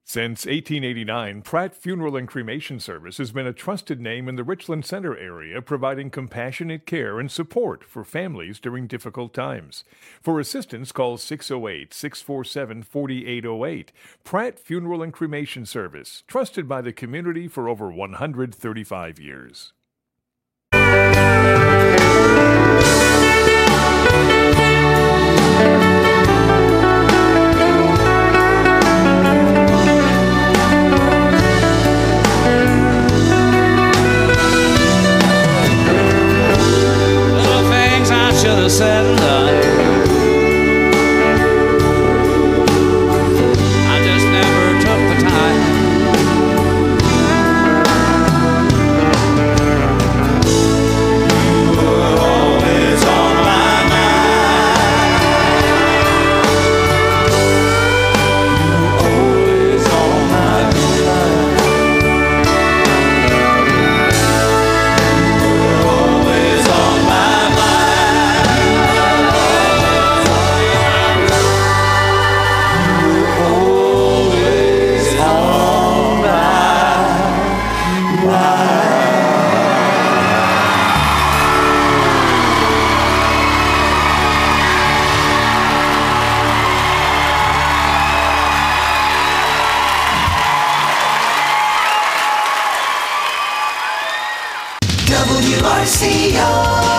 Since 1889, Pratt Funeral and Cremation Service has been a trusted name in the Richland Center area, providing compassionate care and support for families during difficult times. For assistance, call 608-647-4808. Pratt Funeral and Cremation Service, trusted by the community for over 135 years. Said and done. I just never took the time. You were always on my mind. You were always on my mind. You were always on my mind. WRCO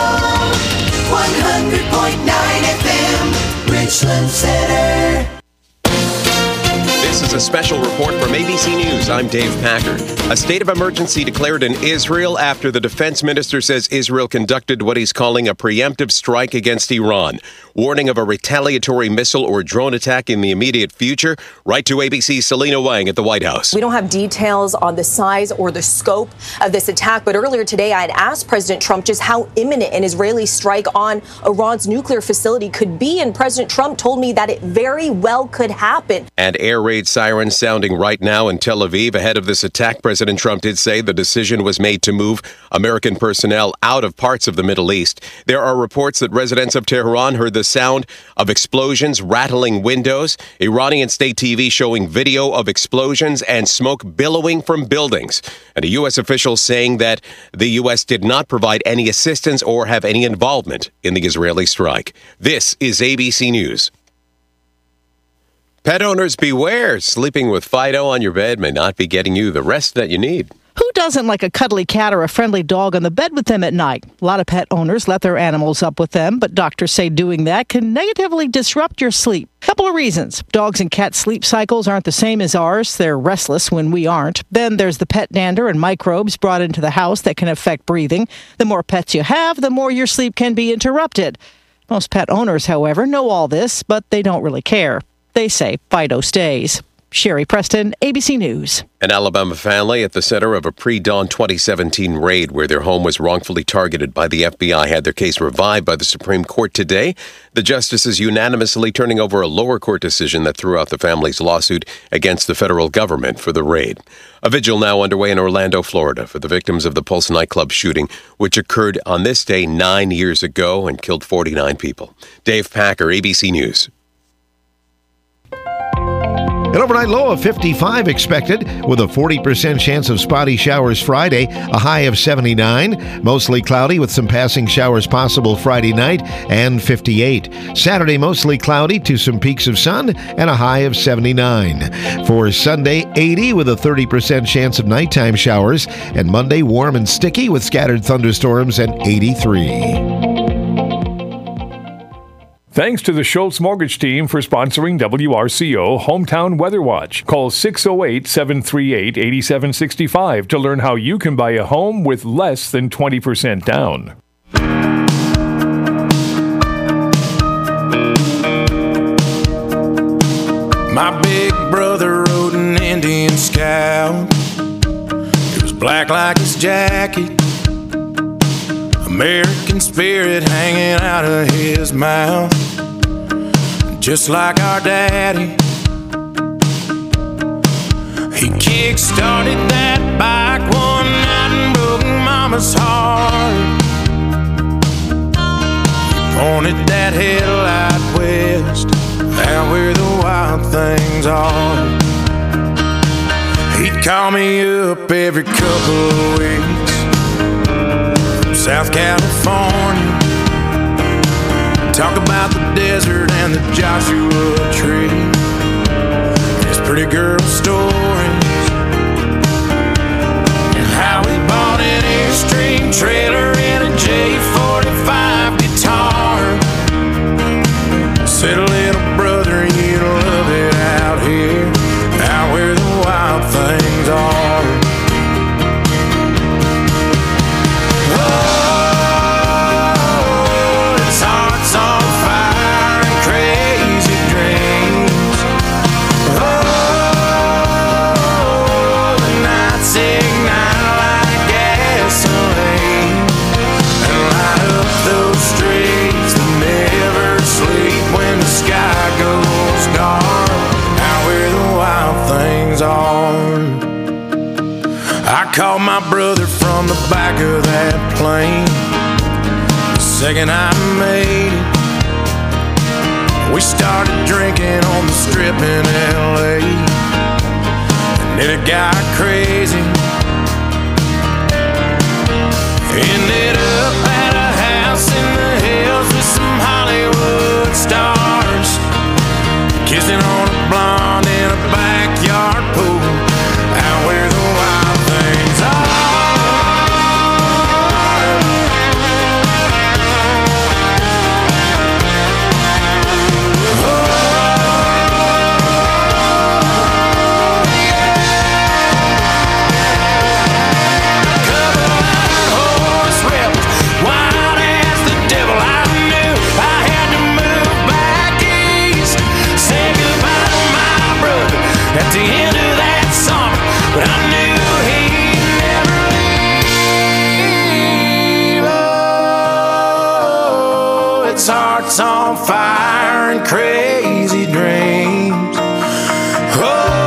100.9 FM, Richland Center. This is a special report from ABC News. I'm Dave Packer. A state of emergency declared in Israel after the defense minister says Israel conducted what he's calling a preemptive strike against Iran. Warning of a retaliatory missile or drone attack in the immediate future. Right to ABC's Selena Wang at the White House. We don't have details on the size or the scope of this attack, but earlier today I had asked President Trump just how imminent an Israeli strike on Iran's nuclear facility could be, and President Trump told me that it very well could happen. And air raid sirens sounding right now in Tel Aviv. Ahead of this attack, President Trump did say the decision was made to move American personnel out of parts of the Middle East. There are reports that residents of Tehran heard the sound of explosions rattling windows. Iranian state TV showing video of explosions and smoke billowing from buildings. And a U.S. official saying that the U.S. did not provide any assistance or have any involvement in the Israeli strike. This is ABC News. Pet owners beware. Sleeping with Fido on your bed may not be getting you the rest that you need. Who doesn't like a cuddly cat or a friendly dog on the bed with them at night? A lot of pet owners let their animals up with them, but doctors say doing that can negatively disrupt your sleep. Couple of reasons. Dogs and cats' sleep cycles aren't the same as ours. They're restless when we aren't. Then there's the pet dander and microbes brought into the house that can affect breathing. The more pets you have, the more your sleep can be interrupted. Most pet owners, however, know all this, but they don't really care. They say Fido stays. Sherry Preston, ABC News. An Alabama family at the center of a pre-dawn 2017 raid where their home was wrongfully targeted by the FBI had their case revived by the Supreme Court today. The justices unanimously turning over a lower court decision that threw out the family's lawsuit against the federal government for the raid. A vigil now underway in Orlando, Florida for the victims of the Pulse nightclub shooting, which occurred on this day 9 years ago and killed 49 people. Dave Packer, ABC News. An overnight low of 55 expected, with a 40% chance of spotty showers Friday, a high of 79. Mostly cloudy with some passing showers possible Friday night, and 58. Saturday, mostly cloudy to some peaks of sun, and a high of 79. For Sunday, 80 with a 30% chance of nighttime showers, and Monday, warm and sticky with scattered thunderstorms, and 83. Thanks to the Schultz Mortgage Team for sponsoring WRCO Hometown Weather Watch. Call 608-738-8765 to learn how you can buy a home with less than 20% down. My big brother rode an Indian Scout. It was black like his jacket, American spirit hanging out of his mouth, just like our daddy. He kick-started that bike one night and broke Mama's heart. He pointed that headlight west, out where the wild things are. call me up every couple of weeks from South California. Talk about the desert and the Joshua tree. His pretty girl stories, and how we bought an Airstream trailer and a J45 guitar. Said, little brother, you love it out here, out where the wild things are. Oh, it's hearts on fire and crazy dreams. Oh, the nights ignite like gasoline and light up those streets that never sleep when the sky goes dark, out where the wild things are. I called my brother from the back of that plane the second I made it. We started drinking on the strip in LA, and then it got crazy. Ended up at a house in the hills with some Hollywood stars, kissing on a blonde in a backyard pool, out where the wild things are. At the end of that summer, but I knew he'd never leave. Oh, it's hearts on fire and crazy dreams. Oh,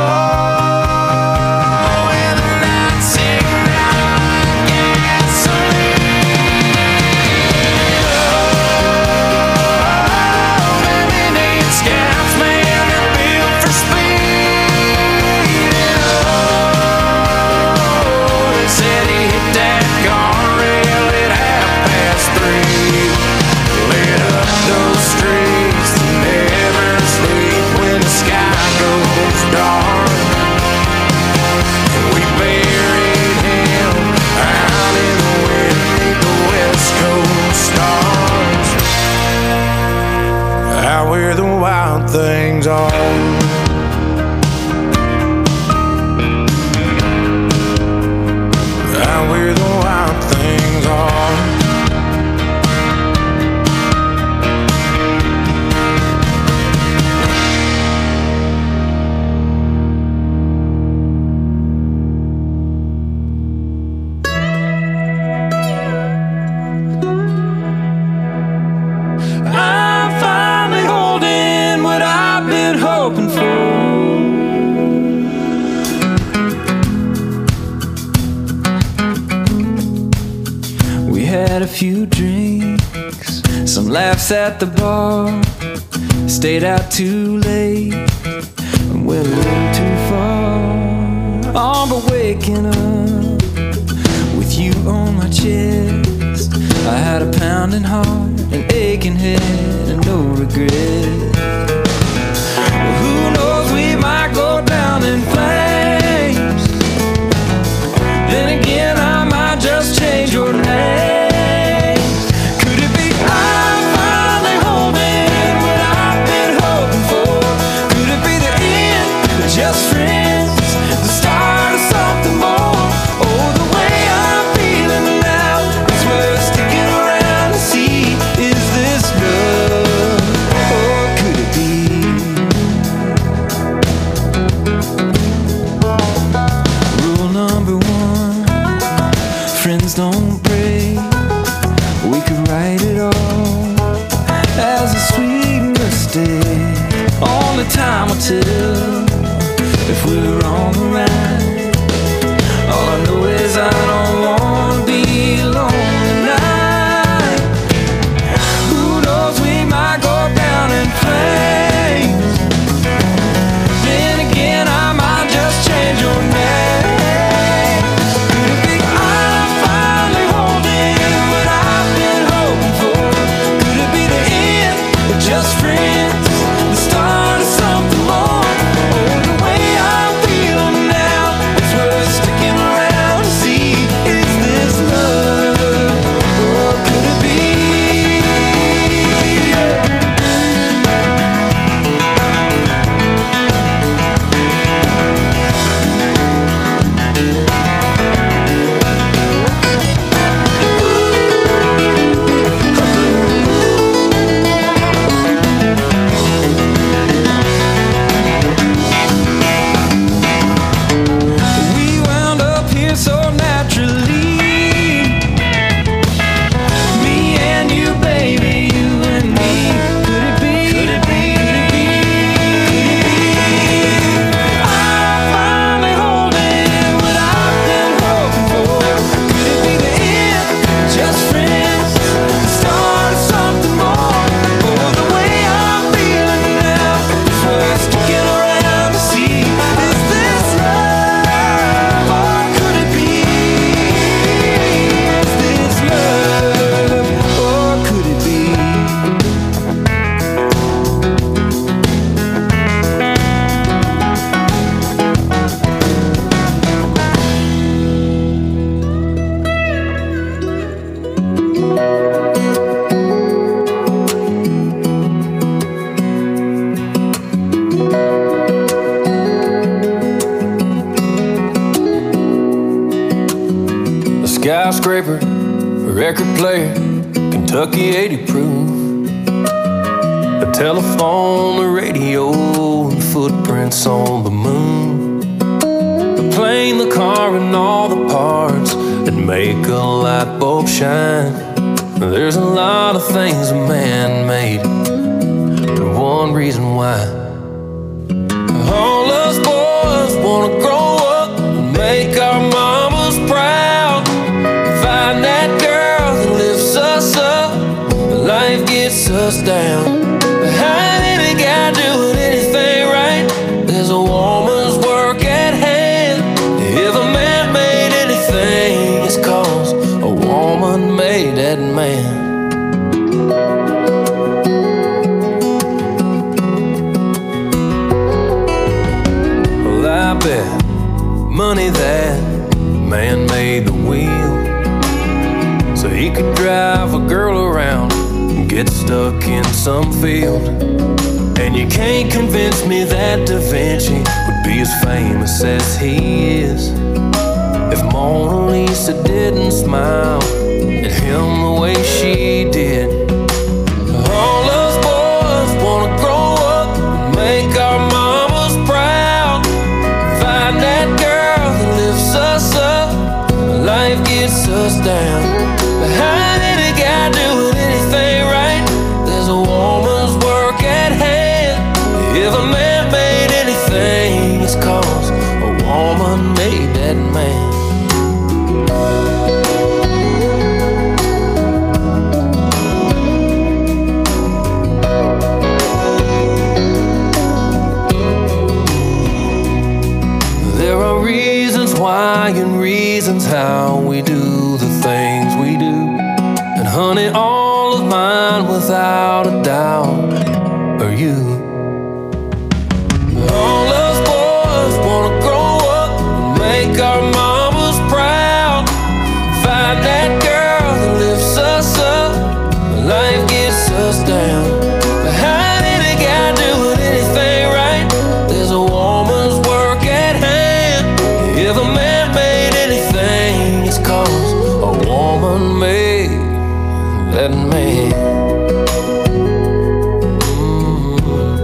and the nights ignite like gasoline. Oh, baby, need scouts, man, they're built for speed. Said he hit that guardrail at 3:30. Lit up those streets that never sleep when the sky goes dark. And we buried him out in the wind beneath the West Coast stars, out where the wild things are. Where the wild things are. I'm finally holding what I've been hoping for. Had a few drinks, some laughs at the bar, stayed out too late and went a little too far. Oh, but waking up with you on my chest, I had a pounding heart, an aching head, and no regret. Well, who knows, we might go down in flames. Then again, I might just change your name. Just friends, the start of something more. Oh, the way I'm feeling now is worth sticking around to see. Is this love, or could it be? Rule number 1, friends don't break. We could write it all as a sweet mistake. Only time will tell if we're skyscraper, record player, Kentucky 80 proof. The telephone, the radio, and footprints on the moon. The plane, the car, and all the parts that make a light bulb shine. There's a lot of things a man made, but one reason why. All us boys wanna grow up and make our mamas proud. Find that girl that lifts us up, but life gets us down. Behind any guy doing anything right, there's a woman's work at hand. If a man made anything, it's 'cause a woman made that man. Well, I bet money that man made the wheel so he could drive a girl around and get stuck in some field. And you can't convince me that Da Vinci would be as famous as he is if Mona Lisa didn't smile at him the way she did. All us boys wanna grow up and make our mamas proud. Find that girl that lifts us up, life gets us down. Behind any guy doing anything right, there's a woman's work at hand. If a man made anything, it's 'cause a woman made that man. There are reasons why and reasons how we do the things we do. And honey, all of mine without a doubt are you. All us boys wanna grow up and make our mamas proud. Find that girl that lifts us up, life gets us down. Behind any guy doing anything right, there's a woman's work at hand. If a man made anything, it's 'cause a woman made that man.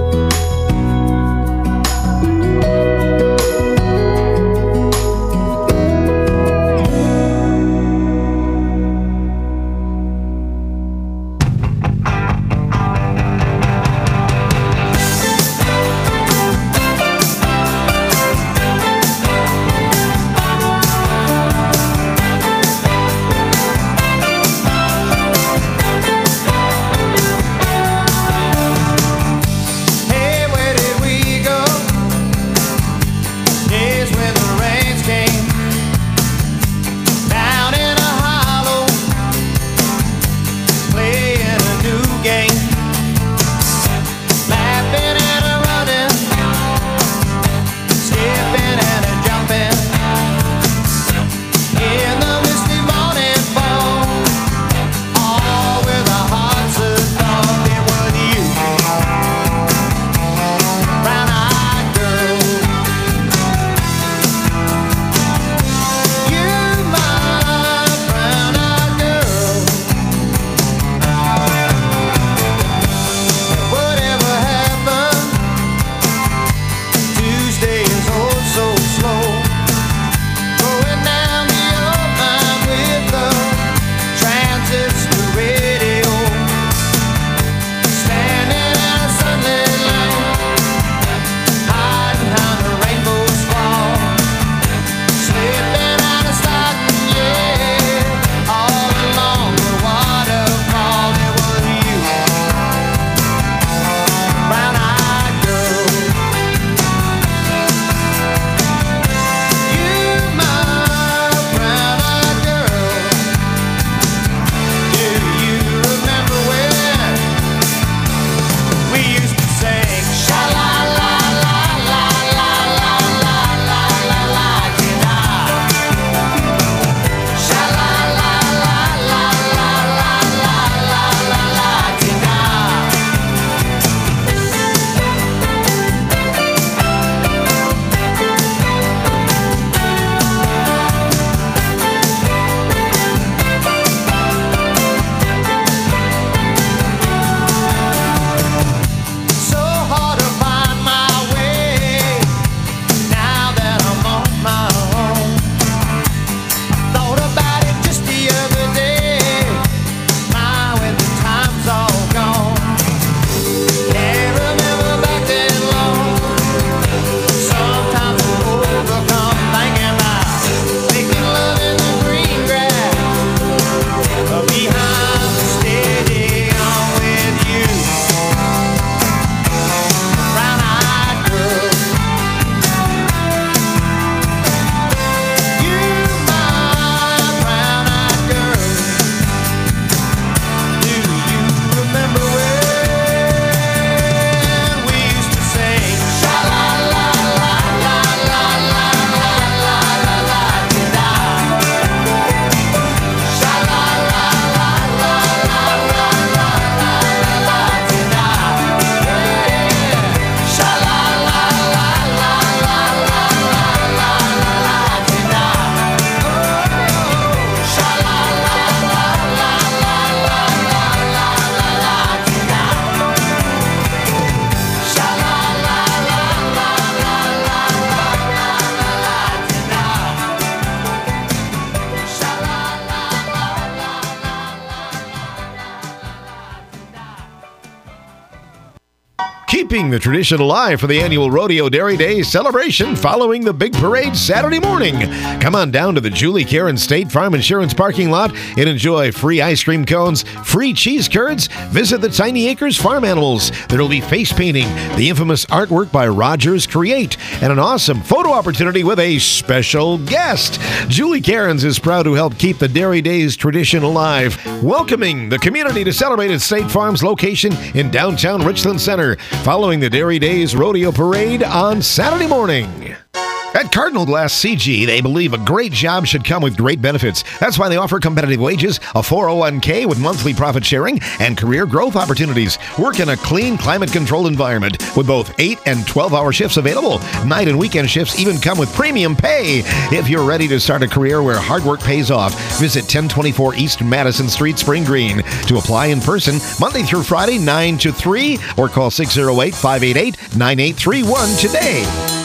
keeping the tradition alive for the annual Rodeo Dairy Days celebration following the big parade Saturday morning. Come on down to the Julie Karen State Farm Insurance parking lot and enjoy free ice cream cones, free cheese curds. Visit the Tiny Acres Farm Animals. There will be face painting, the infamous artwork by Rogers Create, and an awesome photo opportunity with a special guest. Julie Cairns is proud to help keep the Dairy Days tradition alive, welcoming the community to celebrate at State Farm's location in downtown Richland Center, following the Dairy Days Rodeo Parade on Saturday morning. At Cardinal Glass CG, they believe a great job should come with great benefits. That's why they offer competitive wages, a 401k with monthly profit sharing, and career growth opportunities. Work in a clean, climate-controlled environment with both 8 and 12-hour shifts available. Night and weekend shifts even come with premium pay. If you're ready to start a career where hard work pays off, visit 1024 East Madison Street, Spring Green. To apply in person, Monday through Friday, 9 to 3, or call 608-588-9831 today.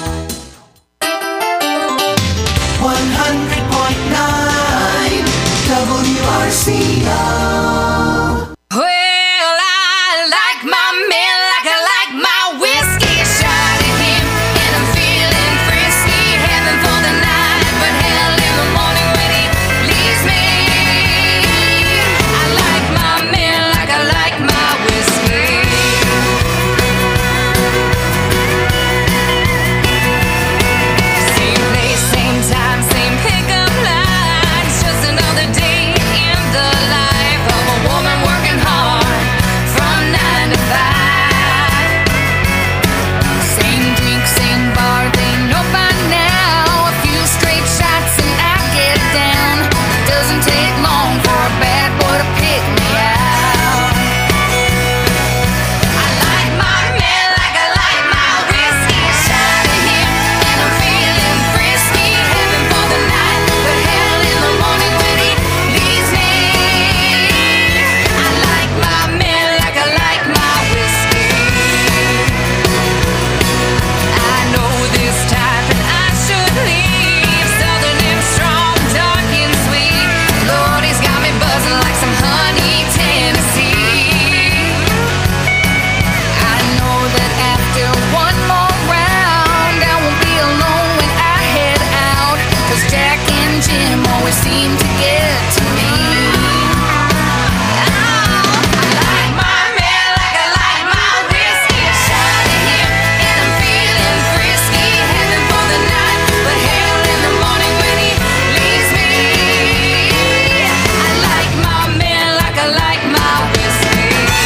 100.9 WRCO. Well, I like my men like I like my whiskey. Shot at him and I'm feeling frisky. Heaven for the night, but hell in the morning when he leaves me. I like my men like I like my whiskey. Same place, same time, same pickup lines. Just another day in the life of a woman working hard from 9 to 5. Same drink, same bar, they know by now. A few straight shots and I get down. Doesn't take long for a bad boy to pick me out. I like my man like I like my whiskey. Shot at him and I'm feeling frisky. Heaven for the night, but hell in the morning when he leaves me. I like my man like I like my whiskey. I know this type and I should leave. Southern and strong, dark and sweet. Lord, he's got me buzzing like some honey Tennessee. I know that after one more round I won't be alone when I head out, 'cause Jack and Jim always seem to get to me. I like my man like I like my whiskey. Shot at him and I'm feeling frisky. Heaven for the night, but hell in the morning when he leaves me. I like my man like I like my whiskey.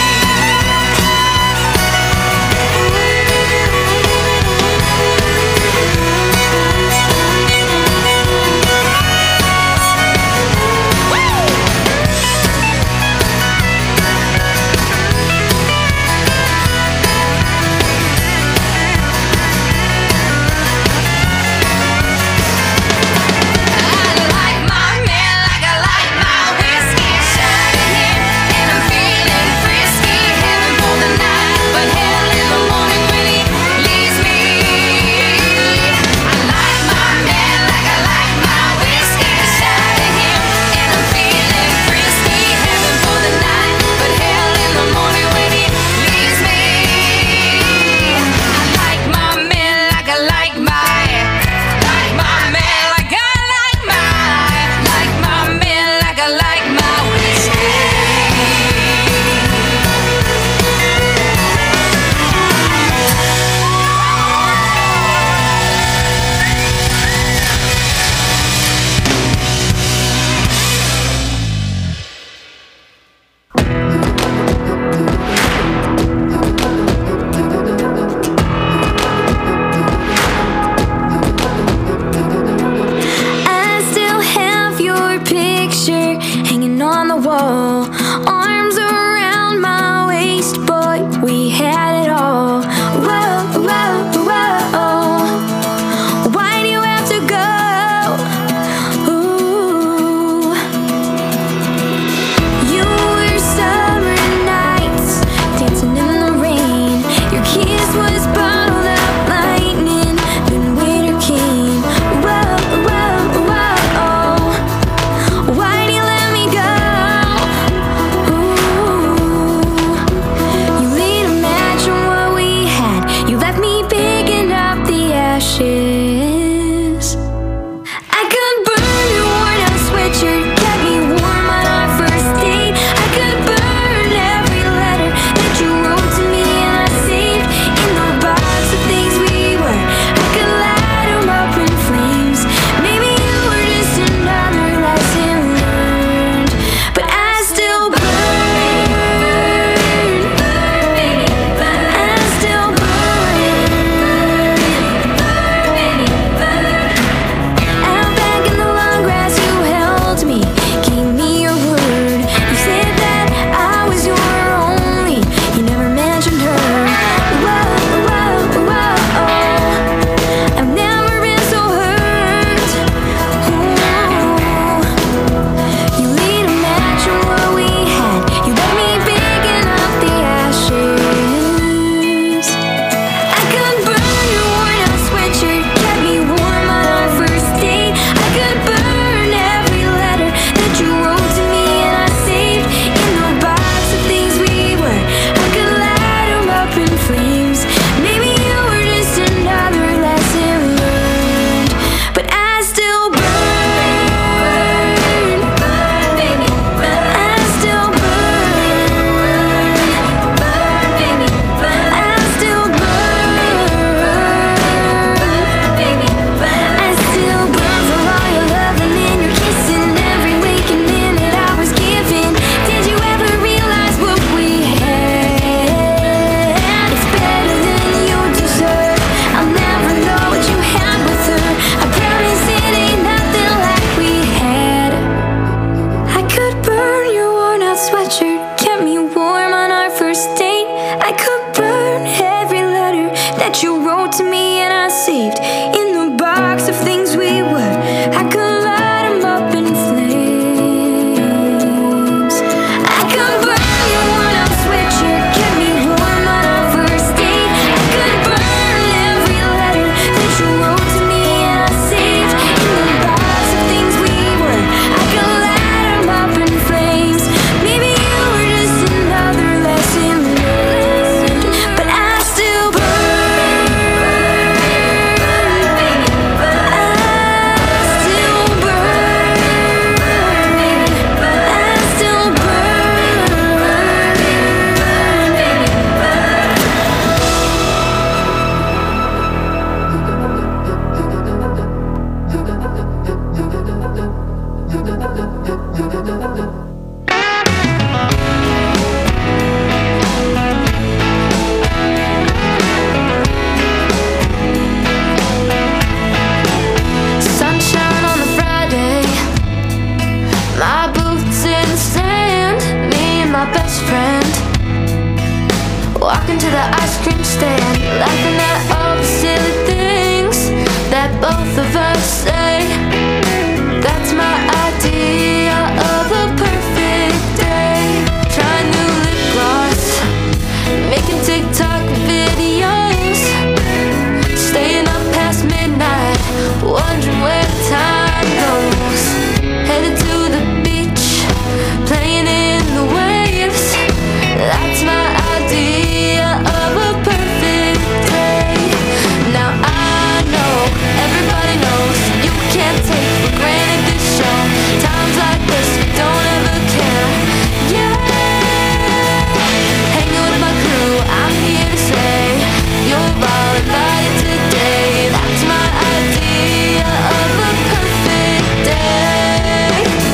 I like my man like I like my whiskey. Shot at him and I'm feeling frisky. Heaven for the night, but hell in the morning when he leaves me. I like my man like I like my whiskey. Shot at him and I'm feeling frisky. Heaven for the night, but hell in the morning when he leaves me. I like my man like I like my man like I like my man like I like my whiskey. I still have your picture hanging on the wall. Arms around my waist, boy, we had it all. Whoa, whoa, whoa. Why do you have to go? Ooh. You were summer nights, dancing in the rain. Your kiss was bottled up lightning, then winter came. Whoa, whoa, whoa. Why do you let me go? say that's my idea of a perfect day. Try new lip gloss, making TikTok videos, staying up past midnight, wondering where the time goes. Headed to the beach, playing in the waves. That's my idea of a perfect day. Now I know, everybody knows, you can't take for granted this show. Times like this, we don't ever care. Yeah, hanging with my crew, I'm here to say you're all invited today. That's my idea of a perfect day.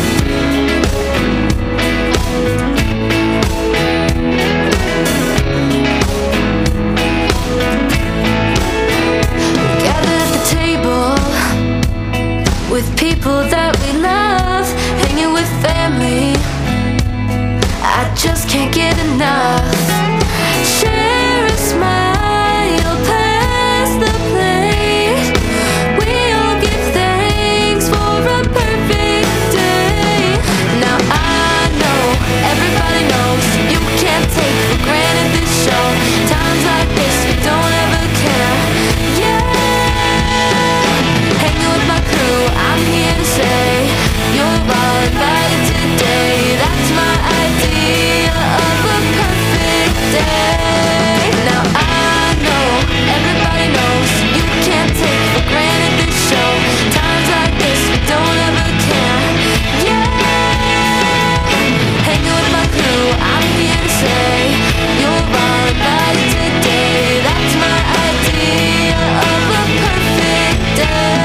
We gather at the table with people that we love, hanging with family. I just can't get enough. Share a smile, pass the plate. We all give thanks for a perfect day. Now I know, everybody knows, you can't take for granted this show. Times like this, we don't ever care. Yeah, hanging with my crew, I'm here to say you're all invited today. That's my idea of a perfect day. Now I know, everybody knows, you can't take for granted this show. Times like this, we don't ever care. Yeah, hanging with my crew, I'm here to say you're all invited today. That's my idea of a perfect day.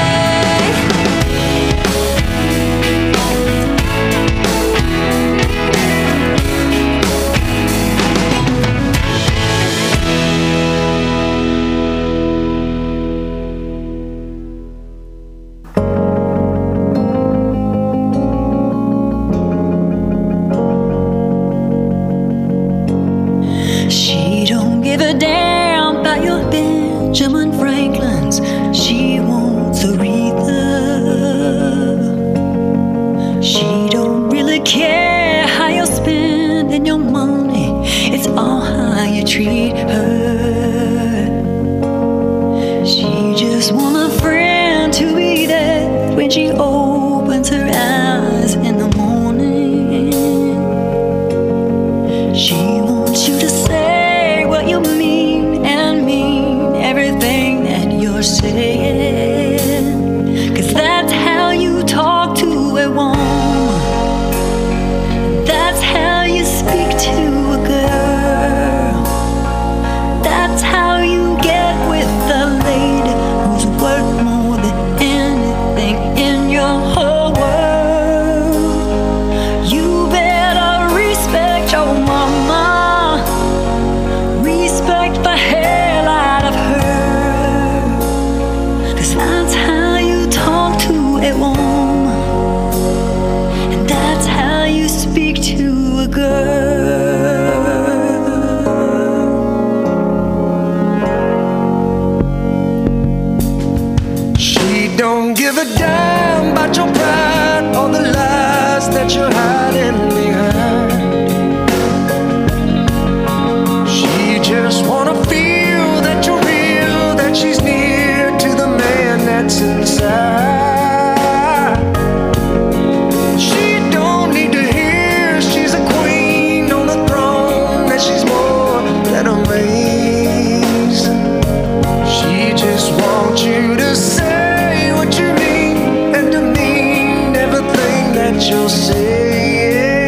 She don't give a damn about your Benjamin Franklins. She wants Aretha. She don't really care how you're spending your money. It's all how you treat her. She just wants a friend to be there when she opens her eyes in the morning. She wants you to say what you mean and mean everything that you're saying. 'Cause that's how you talk to a woman. That's how you speak to a girl. That's how you get with the lady who's worth more than anything in your whole world. You better respect your mama. Respect the hell out of her. 'Cause that's how you talk to a woman. And that's how you speak to a girl. She don't give a damn about your pride or the lies that you're hiding behind. She just wanna feel that you're real, that she's near to the man that's inside. She don't need to hear she's a queen on the throne, that she's more than amazing. She just wants you to say what you mean and to mean everything that you're saying.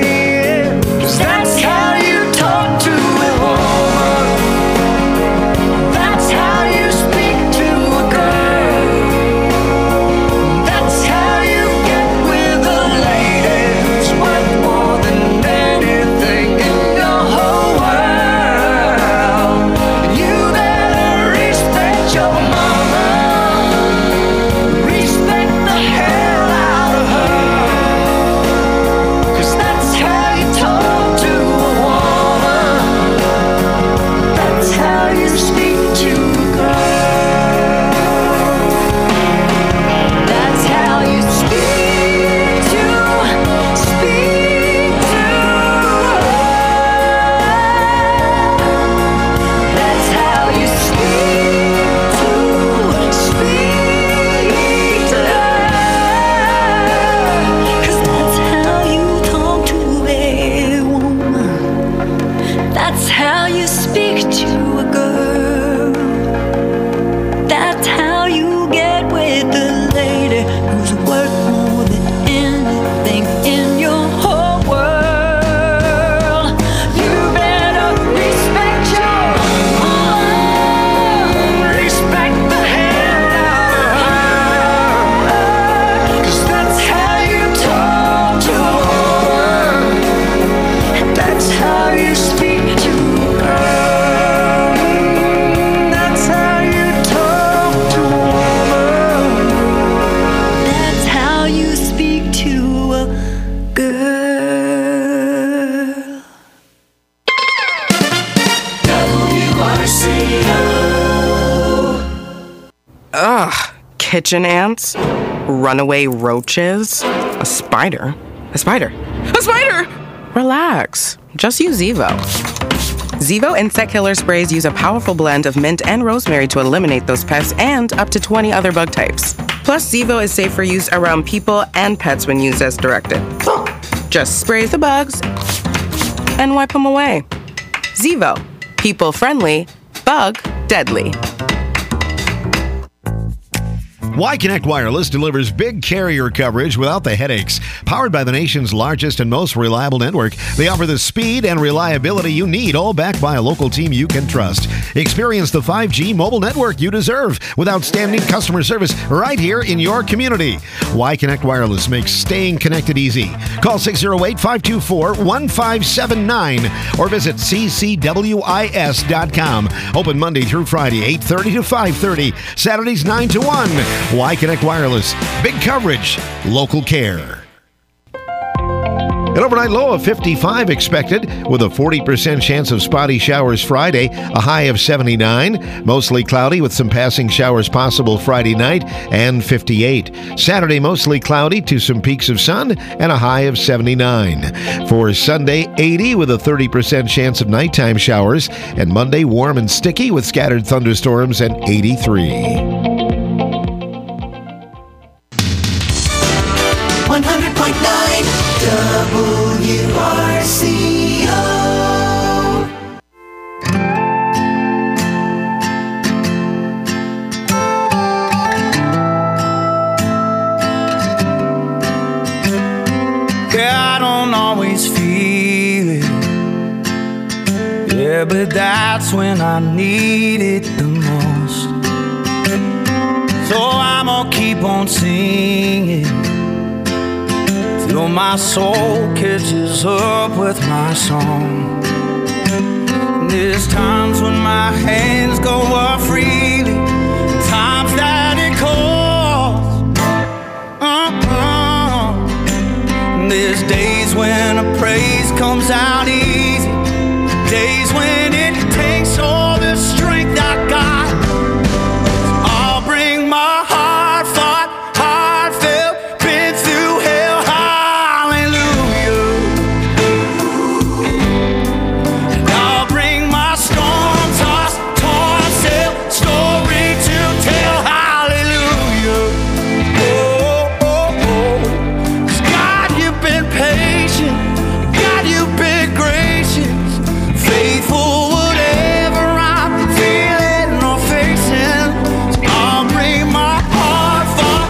kitchen ants, runaway roaches, a spider. A spider! A spider! Relax. Just use Zevo. Zevo insect killer sprays use a powerful blend of mint and rosemary to eliminate those pests and up to 20 other bug types. Plus, Zevo is safe for use around people and pets when used as directed. Just spray the bugs and wipe them away. Zevo. People friendly, bug deadly. Y-Connect Wireless delivers big carrier coverage without the headaches. Powered by the nation's largest and most reliable network, they offer the speed and reliability you need, all backed by a local team you can trust. Experience the 5G mobile network you deserve with outstanding customer service right here in your community. Y-Connect Wireless makes staying connected easy. Call 608-524-1579 or visit ccwis.com. Open Monday through Friday, 8:30 to 5:30. Saturdays, 9 to 1. Y-Connect Wireless. Big coverage. Local care. An overnight low of 55 expected with a 40% chance of spotty showers Friday, a high of 79. Mostly cloudy with some passing showers possible Friday night and 58. Saturday, mostly cloudy to some peaks of sun and a high of 79. For Sunday, 80 with a 30% chance of nighttime showers. And Monday, warm and sticky with scattered thunderstorms and 83. 100.9 WRCO. Yeah, I don't always feel it. Yeah, but that's when I need it the most. So I'm gonna keep on singing till my soul catches up with my song. There's times when my hands go up freely, times that it calls. There's days when a praise comes out easy, days when it takes all the strength I got. I'll bring my heartfelt, been through hell, hallelujah. And I'll bring my storm-tossed, torn-sailed story to tell, hallelujah. Oh, oh, oh. 'Cause God, you've been patient, God, you've been gracious, faithful whatever I'm feeling or facing. So I'll bring my heartfelt,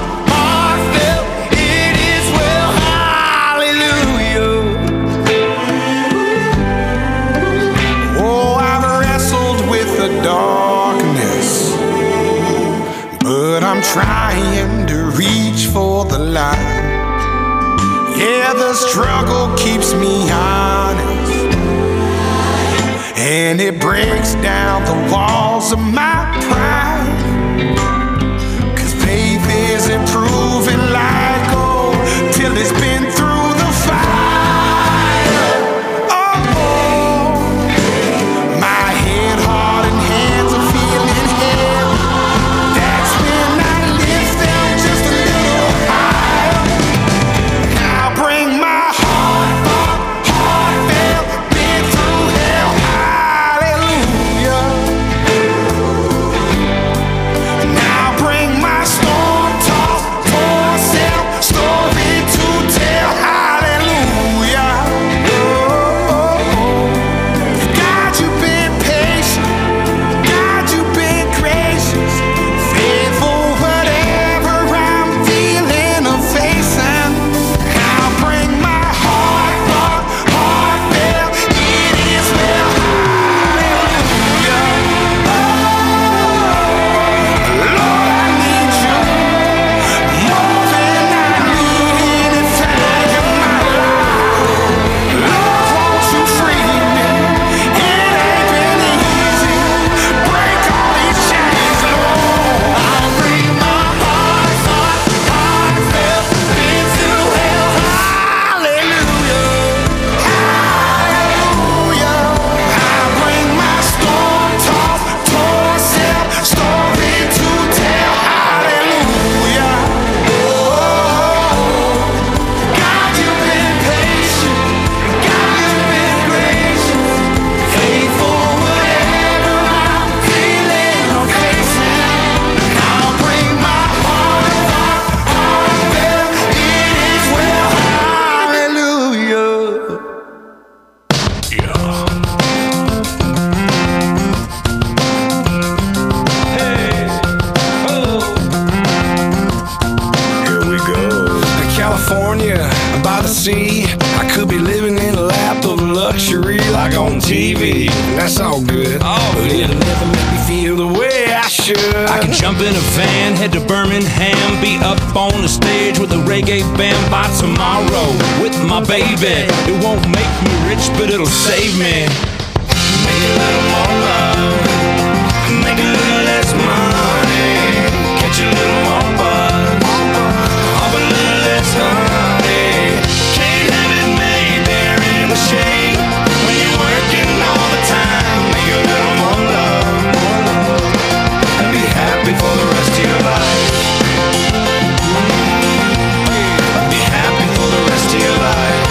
it is well, hallelujah. Oh, I've wrestled with the darkness, but I'm trying to reach for the light. Yeah, the struggle keeps me honest, and it breaks down the walls of my pride. 'Cause faith isn't proven like gold till it's been through the fire. Oh, my head, heart, and hands are feeling heavy. That's when I lift them just a little higher. I'll bring my heartfelt, been through hell, hallelujah. go. California, by the sea, I could be living in a lap of luxury like on TV. And that's all good, but it'll never make me feel the way I should. I can jump in a van, head to Birmingham, be up on the stage with a reggae band by tomorrow with my baby. It won't make me rich, but it'll save me. Make a little more love, make a little less money, catch a little more buzz, hop a little less honey. Can't have it made there in the shade when you're working all the time. Make a little more love, and be happy for the rest of your life. Be happy for the rest of your life.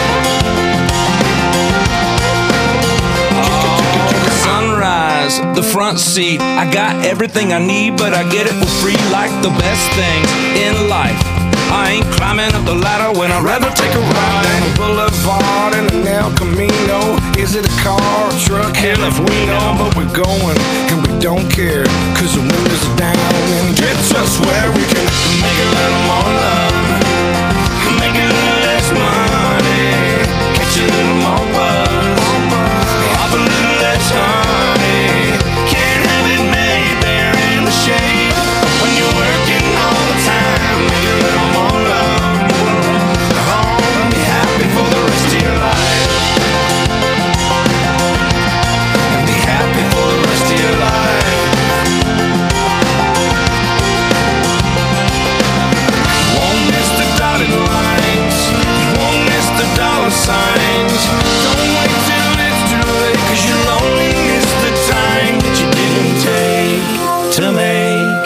Sunrise, the front seat. I got everything I need, but I get it for free like the best things in life. I ain't climbing up the ladder when I'd rather take a ride down the boulevard in an El Camino. Is it a car or a truck? Hell if we know, but we're going and we don't care, cause the windows are down and it gets us where we can make a little more love, make a little less money, catch a little more buzz, hop a little less honey. Can't have it made there in the shade when you're working all the time. Make a little more love, oh, be happy for the rest of your life. And be happy for the rest of your life. Won't miss the dotted lines, won't miss the dollar signs. Don't wait till it's too late, cause you'll only miss the time that you didn't take to make.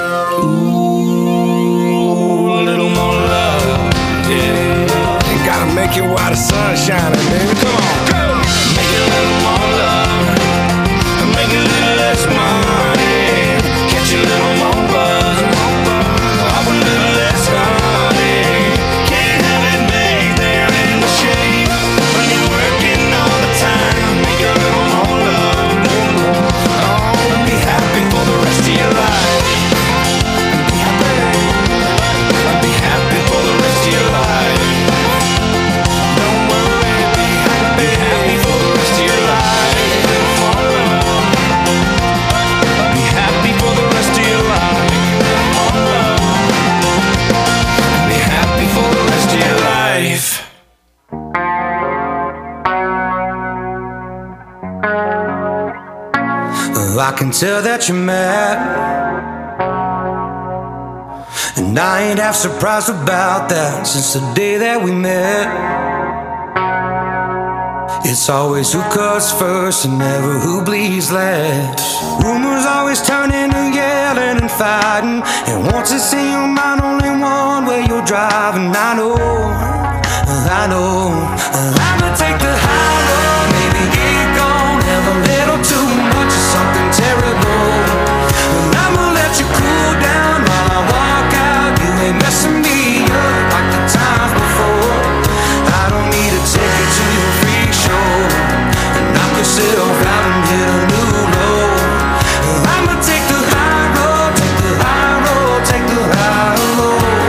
Ooh, a little more love, yeah. You gotta make it while the sun's shining, baby. Come on, go! Make it a little more love, make it a little less money, catch a little more buzz, hop a little less honey. Can't have it made there in the shade when you're working all the time. Make a little more love, oh, be happy for the rest of your life. Be happy for the rest of your life. Don't worry, be happy for the rest of your life. Be happy for the rest of your life. Be happy for the rest of your life. I can tell that you're mad, and I ain't half surprised about that since the day that we met. It's always who cuts first and never who bleeds last. Rumors always turn into yelling and fighting, and once it's in your mind only one way you're driving. I know I'ma take the high road, maybe get gone, have a little too much of something terrible, and I'ma let you cool down while I walk out. You ain't messing me up like the times before. I don't need to take you to your freak show and knock yourself out and hit a new low. I'ma take the high road, take the high road, take the high road.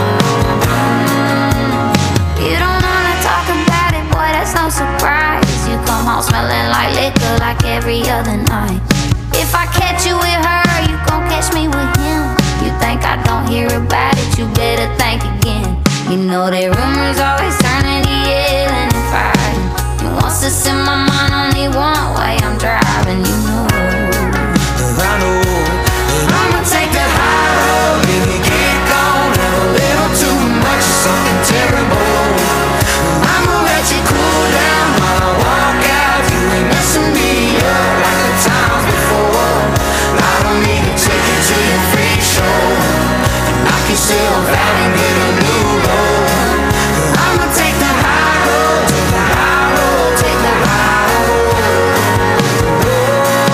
You don't wanna talk about it, boy, that's no surprise. You come home smelling like liquor like every other night. If I catch you with her, you gon' catch me with him. You think I don't hear about it, you better think again. You know that rumors always turn into yelling and fighting, and once it's in my mind only one way I'm driving. You know I know I'ma take the high road, baby, get gone, have a little too much of something terrible. I'ma let you cool down while I walk out. You ain't messing me up like the times before. I don't need to take you to your freak show and knock yourself out and get a new low. I'ma take the high road, take the high road, take the high road.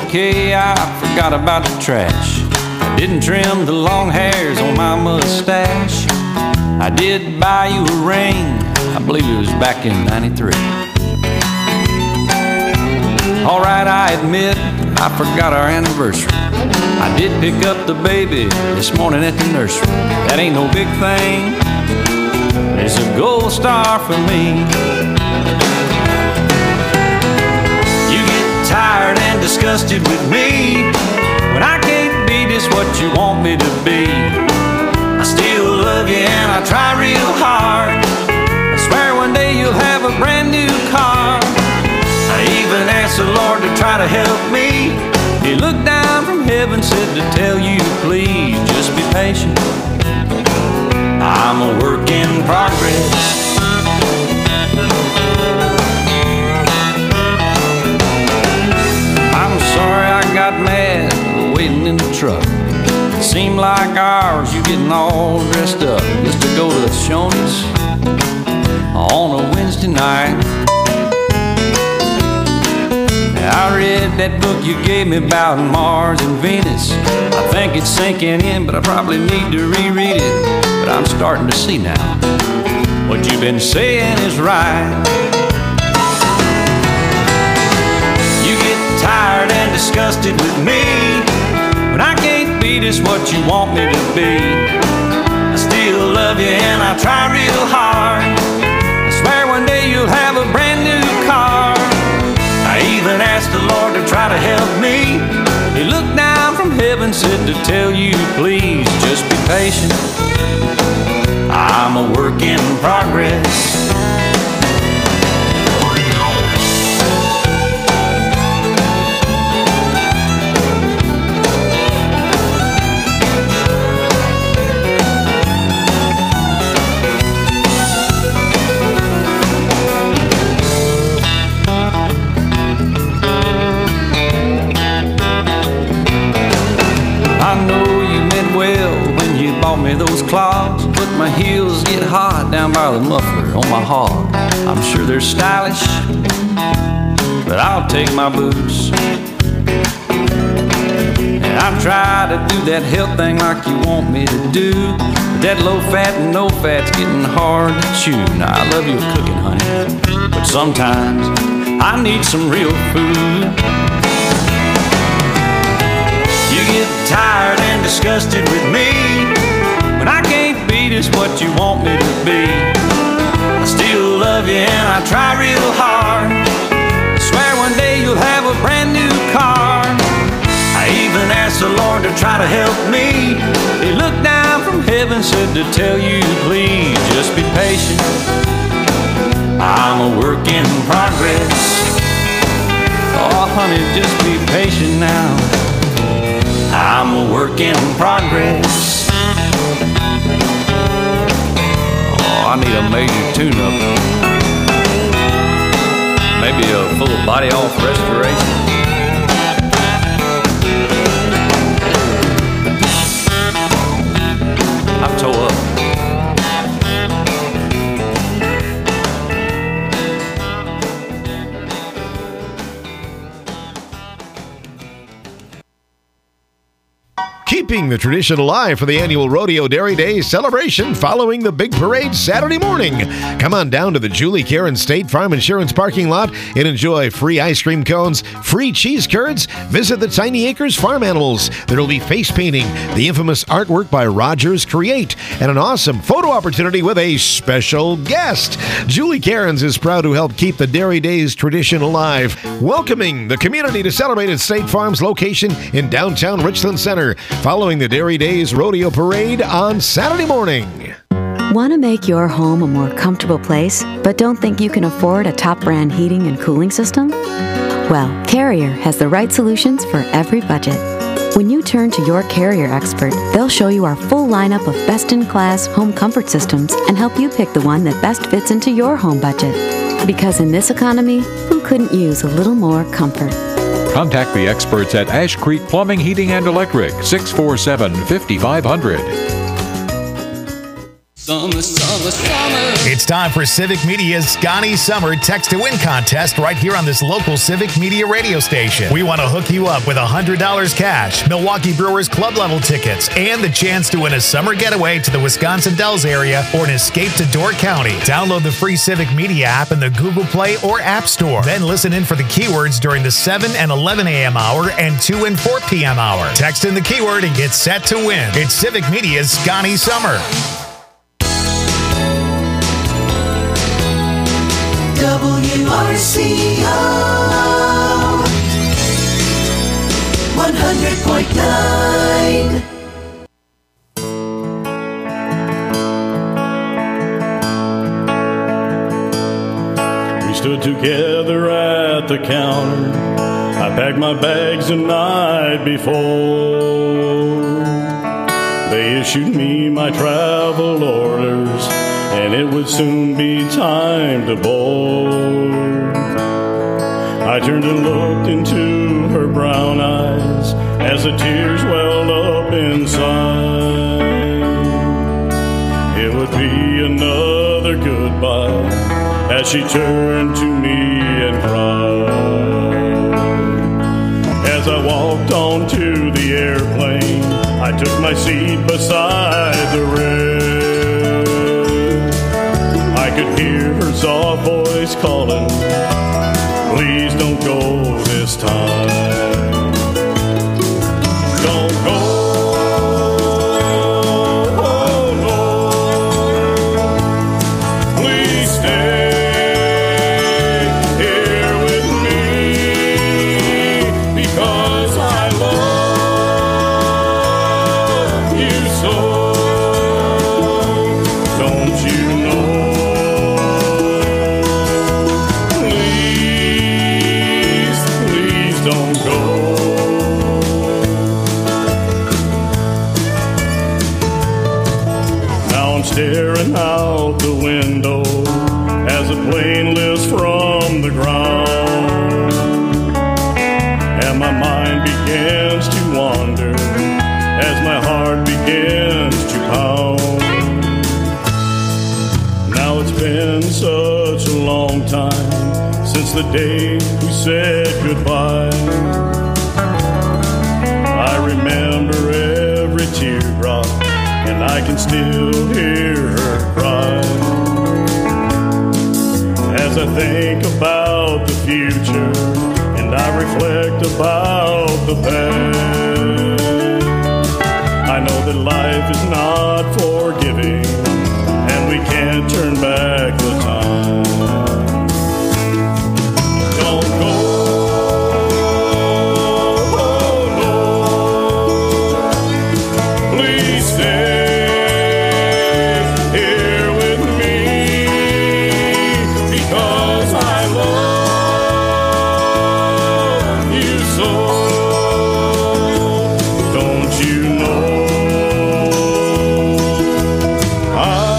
okay, I forgot about the trash. I didn't trim the long hairs on my mustache. I did buy you a ring, I believe it was back in '93. Alright, I admit, I forgot our anniversary. I did pick up the baby this morning at the nursery. That ain't no big thing, it's a gold star for me. You get tired and disgusted with me when I can't be just what you want me to be. I still love you and I try real hard. I swear one day you'll have a brand new car. I even asked the Lord to try to help me. He looked down from heaven, said to tell you, please just be patient. I'm a work in progress. I'm sorry I got mad waiting in the truck. It seemed like hours, you getting all dressed up just to go to Shoney's on a Wednesday night. I read that book you gave me about Mars and Venus. I think it's sinking in, but I probably need to reread it. But I'm starting to see now what you've been saying is right. You get tired and disgusted with me when I can't be just what you want me to be. I still love you and I try real hard. I swear one day you'll have a brand new car. I even asked the Lord to try to help me. He looked down from heaven, said to tell you, please just be patient. I'm a work in progress. Me those clogs, but my heels get hot down by the muffler on my hog. I'm sure they're stylish, but I'll take my boots. And I've tried to do that health thing like you want me to do, but that low fat and no fat's getting hard to chew. Now I love your cooking, honey, but sometimes I need some real food. You get tired and disgusted with me when I can't be just what you want me to be. I still love you and I try real hard. I swear one day you'll have a brand new car. I even asked the Lord to try to help me. He looked down from heaven, said to tell you, please just be patient. I'm a work in progress. Oh honey, just be patient now. I'm a work in progress. I need a major tune-up. Maybe a full body-off restoration. I'm tore up. Keeping the tradition alive for the annual Rodeo Dairy Days celebration following the big parade Saturday morning. Come on down to the Julie Karen State Farm Insurance parking lot and enjoy free ice cream cones, free cheese curds. Visit the Tiny Acres Farm Animals. There will be face painting, the infamous artwork by Rogers Create, and an awesome photo opportunity with a special guest. Julie Cairns is proud to help keep the Dairy Days tradition alive, welcoming the community to celebrate at State Farm's location in downtown Richland Center, following the Dairy Days Rodeo Parade on Saturday morning. Want to make your home a more comfortable place, but don't think you can afford a top brand heating and cooling system? Well, Carrier has the right solutions for every budget. When you turn to your Carrier expert, they'll show you our full lineup of best-in-class home comfort systems and help you pick the one that best fits into your home budget. Because in this economy, who couldn't use a little more comfort? Contact the experts at Ash Creek Plumbing, Heating, and Electric, 647-5500. Summer, summer, summer. It's time for Civic Media's Scotty Summer Text to Win contest right here on this local Civic Media radio station. We want to hook you up with $100 cash, Milwaukee Brewers club level tickets, and the chance to win a summer getaway to the Wisconsin Dells area or an escape to Door County. Download the free Civic Media app in the Google Play or App Store. Then listen in for the keywords during the 7 and 11 a.m. hour and 2 and 4 p.m. hour. Text in the keyword and get set to win. It's Civic Media's Scotty Summer. WRCO 100.9. We stood together at the counter. I packed my bags the night before. They issued me my travel orders, and it would soon be time to board. I turned and looked into her brown eyes as the tears welled up inside. It would be another goodbye as she turned to me and cried. As I walked onto the airplane, I took my seat beside the rail. I could hear her soft voice calling, please don't go this time. Don't go, oh no. Please stay here with me, because I love you so. Don't you know? Don't go. Now I'm staring out the window as the plane lifts from the ground, and my mind begins to wander as my heart begins to pound. Now it's been such a long time since the day we said goodbye. I remember every teardrop, and I can still hear her cry. As I think about the future, and I reflect about the past, I know that life is not forgiving, and we can't turn back the time. Don't go, oh no. Please stay here with me, because I love you so. Don't you know? I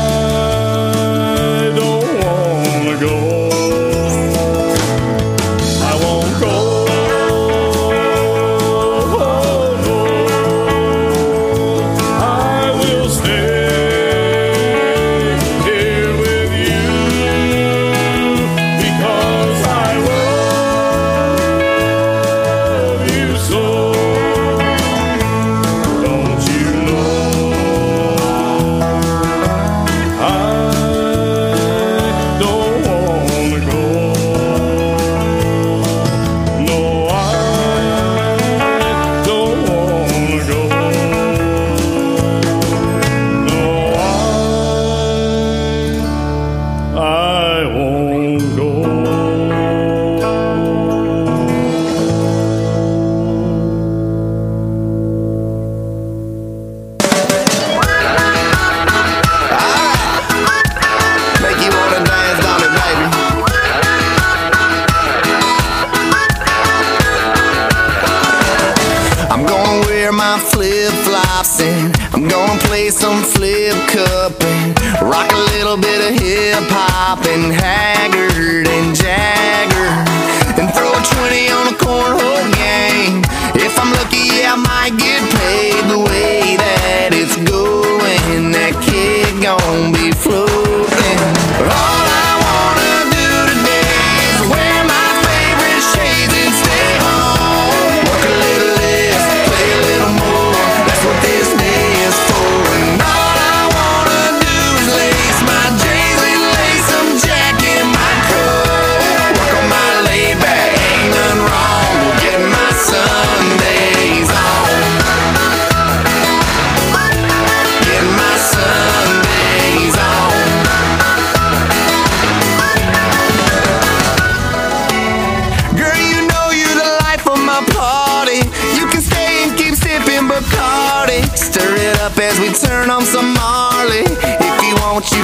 don't wanna go. Some flip cup and rock a little bit of hip hop and Haggard and Jagger and throw a 20 on a cornhole game. If I'm lucky, yeah, I might get paid. The way that it's going, that kid gon' be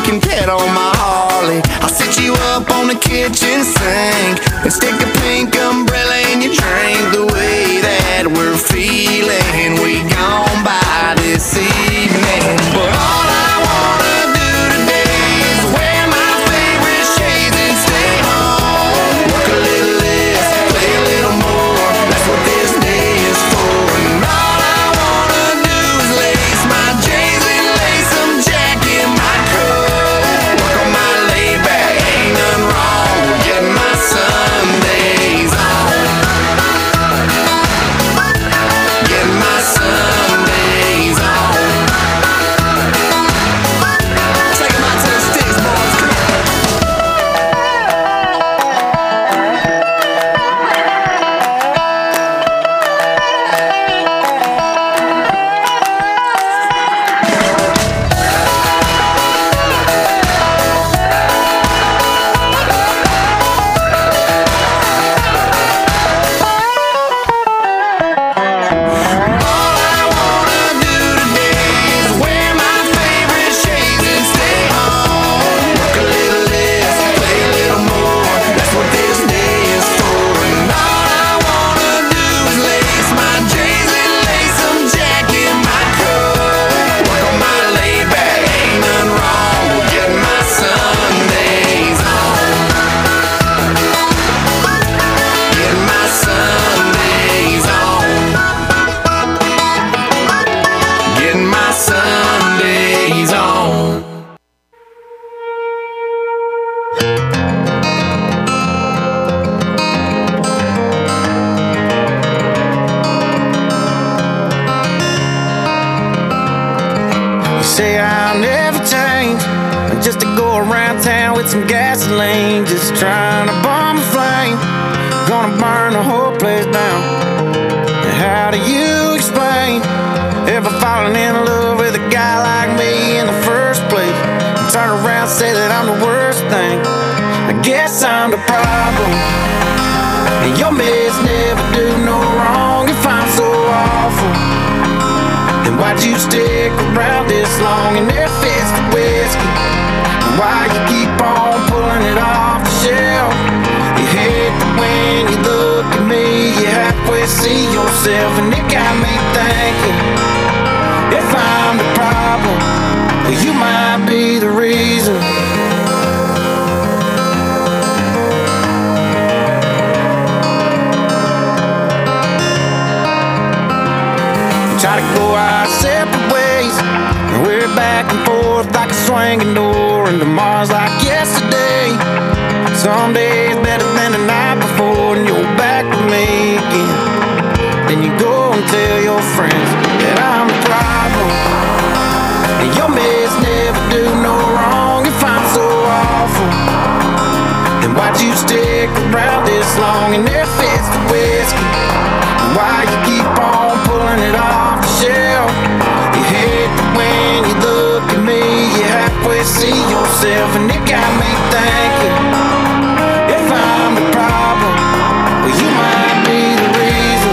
can pet on my Harley. I'll sit you up on the kitchen sink and stick a pink umbrella in your drink. The way that we're feeling, we gon' by this evening. But all I wanna do today is wear my favorite shades and stay home. Work a little less, play a little more. That's what this day is for. And all I wanna do is lace my J's and lace some Jack in my coat. Work on my laid back, ain't nothing wrong with getting my Sundays on. Getting my Sundays on. Take 'em out to the sticks, boys. Come on. Wear my favorite shades and stay home. Work a little less, play a little more. That's what this day is for. And all I wanna do is lace my J's and lace some Jack in my coat. Work on my laid back, ain't nothing wrong with getting my Sundays on. Getting my Sundays on. Getting my Sundays on. You say I'll never change, just to go around town with some gasoline, just trying to bomb a flame, gonna burn the whole place down. And how do you explain ever falling in love with a guy like me in the first place? And turn around and say that I'm the worst thing. I guess I'm the problem. And your mess never do no wrong if I'm so awful. Then why'd you stick around this long in their fist of whiskey? And why you keep on pulling it off the shelf? You hate that when you look at me, you halfway see yourself, and it got me thinking, if I'm the problem, well, you might be the reason. Try to go our separate ways, and we're back and forth like a swinging door, and tomorrow's like yesterday. Some days better than the night before, and you're back with me again. Then you go and tell your friends that I'm the problem. And your mess never do no wrong if I'm so awful. Then why'd you stick around this long in their fist of whiskey? And why you keep on pulling it off the shelf? You hate that when you look at me, you halfway see yourself, and it got me thinking, if I'm the problem, well, you might be the reason.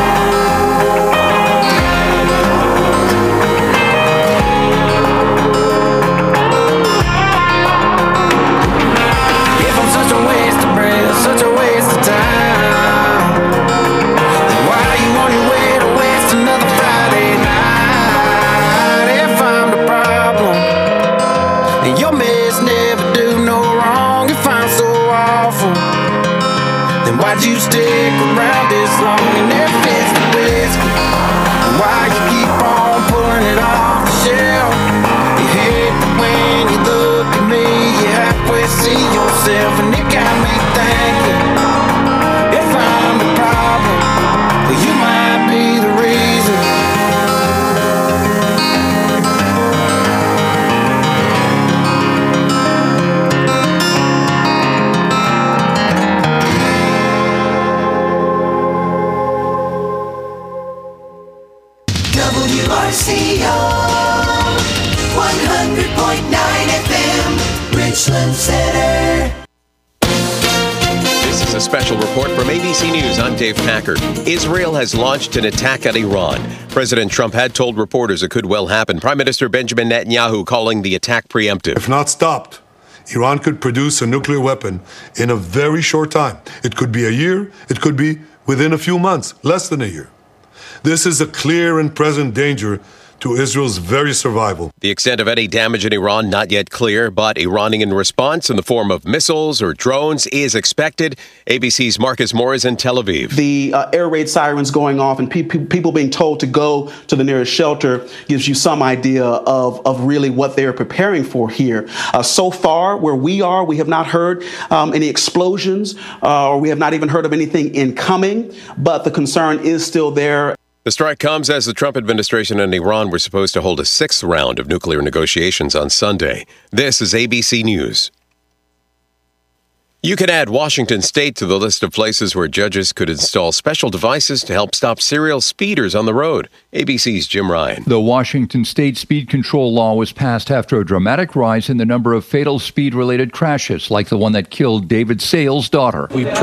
If I'm such a waste of breath, such a waste of time, then why are you on your way to waste another Friday night? If I'm the problem, and your mess never do no wrong if I'm so awful, then why'd you stick around this long in their fist of whiskey? And why you keep on pulling it off the shelf? You hate that when you look at me, you halfway see yourself, and it got me thinking, if I'm the problem, well, you might be the reason. WRCO 100.9 FM, Richland Center. This is a special report from ABC News. I'm Dave Packer. Israel has launched an attack on Iran. President Trump had told reporters it could well happen. Prime Minister Benjamin Netanyahu calling the attack preemptive. If not stopped, Iran could produce a nuclear weapon in a very short time. It could be a year. It could be within a few months, less than a year. This is a clear and present danger to Israel's very survival. The extent of any damage in Iran not yet clear, but Iranian response in the form of missiles or drones is expected. ABC's Marcus Moore is in Tel Aviv. The air raid sirens going off and people being told to go to the nearest shelter gives you some idea of really what they're preparing for here. So far, where we are, we have not heard any explosions, or we have not even heard of anything incoming, but the concern is still there. The strike comes as the Trump administration and Iran were supposed to hold a sixth round of nuclear negotiations on Sunday. This is ABC News. You can add Washington State to the list of places where judges could install special devices to help stop serial speeders on the road. ABC's Jim Ryan. The Washington State speed control law was passed after a dramatic rise in the number of fatal speed-related crashes, like the one that killed David Sale's daughter. We